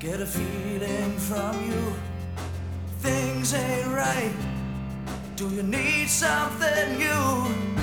get a feeling from you. Things ain't right. Do you need something new?